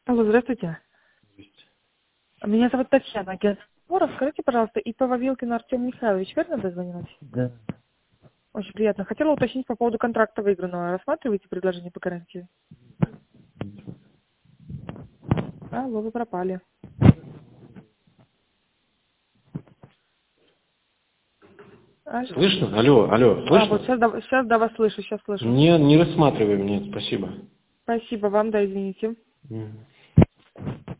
Алло, здравствуйте. Есть. Меня зовут Татьяна. Скажите, пожалуйста, ИП Вавилкин Артем Михайлович, верно дозвонилась? Да. Очень приятно. Хотела уточнить по поводу контракта выигранного. Рассматриваете предложение по гарантии? Алло, вы пропали. Алло. Слышно? Алло, Вот слышно? сейчас да, вас слышу, сейчас слышу. Не рассматриваем, нет, спасибо. Спасибо вам, да, извините. Мгм.